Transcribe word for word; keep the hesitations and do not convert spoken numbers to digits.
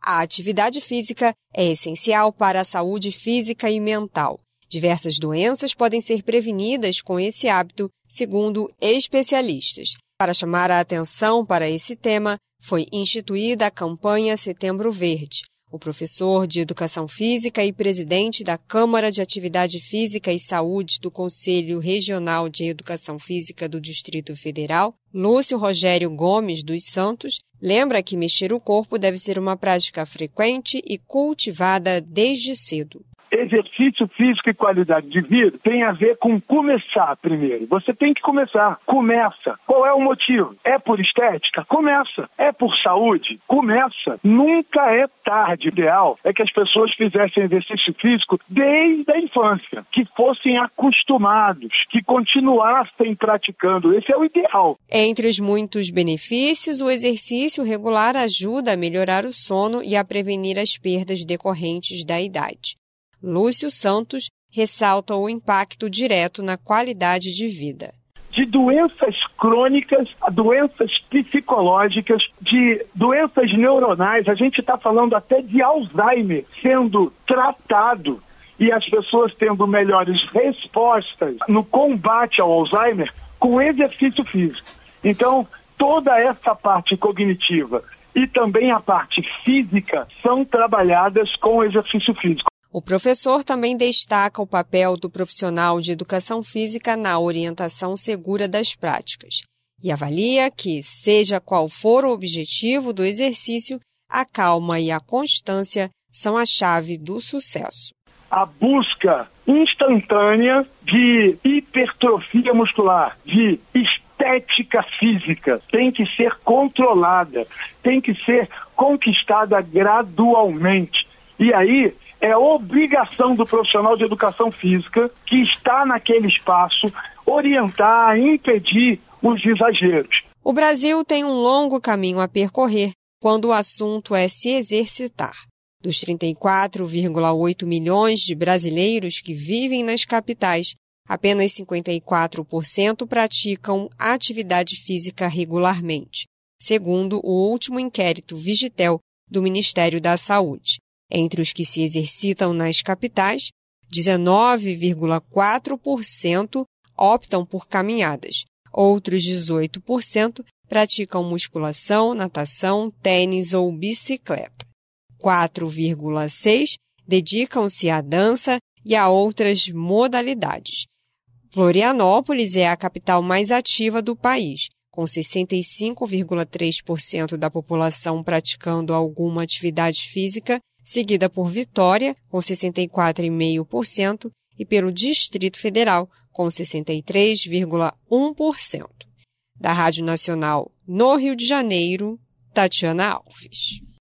A atividade física é essencial para a saúde física e mental. Diversas doenças podem ser prevenidas com esse hábito, segundo especialistas. Para chamar a atenção para esse tema, foi instituída a campanha Setembro Verde. O professor de Educação Física e presidente da Câmara de Atividade Física e Saúde do Conselho Regional de Educação Física do Distrito Federal, Lúcio Rogério Gomes dos Santos, lembra que mexer o corpo deve ser uma prática frequente e cultivada desde cedo. Exercício físico e qualidade de vida tem a ver com começar primeiro. Você tem que começar. Começa. Qual é o motivo? É por estética? Começa. É por saúde? Começa. Nunca é tarde. O ideal é que as pessoas fizessem exercício físico desde a infância, que fossem acostumados, que continuassem praticando. Esse é o ideal. Entre os muitos benefícios, o exercício regular ajuda a melhorar o sono e a prevenir as perdas decorrentes da idade. Lúcio Santos ressalta o impacto direto na qualidade de vida. De doenças crônicas a doenças psicológicas, de doenças neuronais, a gente está falando até de Alzheimer sendo tratado e as pessoas tendo melhores respostas no combate ao Alzheimer com exercício físico. Então, toda essa parte cognitiva e também a parte física são trabalhadas com o exercício físico. O professor também destaca o papel do profissional de educação física na orientação segura das práticas e avalia que, seja qual for o objetivo do exercício, a calma e a constância são a chave do sucesso. A busca instantânea de hipertrofia muscular, de estética física, tem que ser controlada, tem que ser conquistada gradualmente. E aí, é obrigação do profissional de educação física que está naquele espaço orientar, impedir os exageros. O Brasil tem um longo caminho a percorrer quando o assunto é se exercitar. Dos trinta e quatro vírgula oito milhões de brasileiros que vivem nas capitais, apenas cinquenta e quatro por cento praticam atividade física regularmente, segundo o último inquérito Vigitel do Ministério da Saúde. Entre os que se exercitam nas capitais, dezenove vírgula quatro por cento optam por caminhadas. Outros dezoito por cento praticam musculação, natação, tênis ou bicicleta. quatro vírgula seis por cento dedicam-se à dança e a outras modalidades. Florianópolis é a capital mais ativa do país, com sessenta e cinco vírgula três por cento da população praticando alguma atividade física, seguida por Vitória, com sessenta e quatro vírgula cinco por cento, e pelo Distrito Federal, com sessenta e três vírgula um por cento. Da Rádio Nacional, no Rio de Janeiro, Tatiana Alves.